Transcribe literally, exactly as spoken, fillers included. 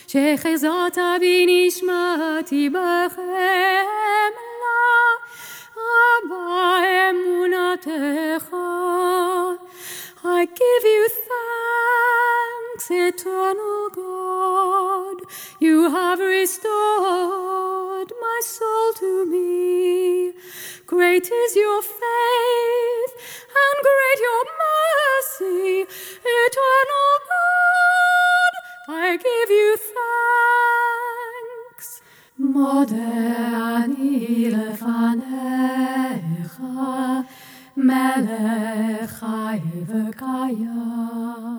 שחזרת בי נשמתי בחמלה, רבה אמונתך. I give you thanks, eternal God. You have restored my soul to me. Great is your faith, and great your mercy, eternal God. I give you thanks. Mode ani lefanecha, melech chai v'kayam.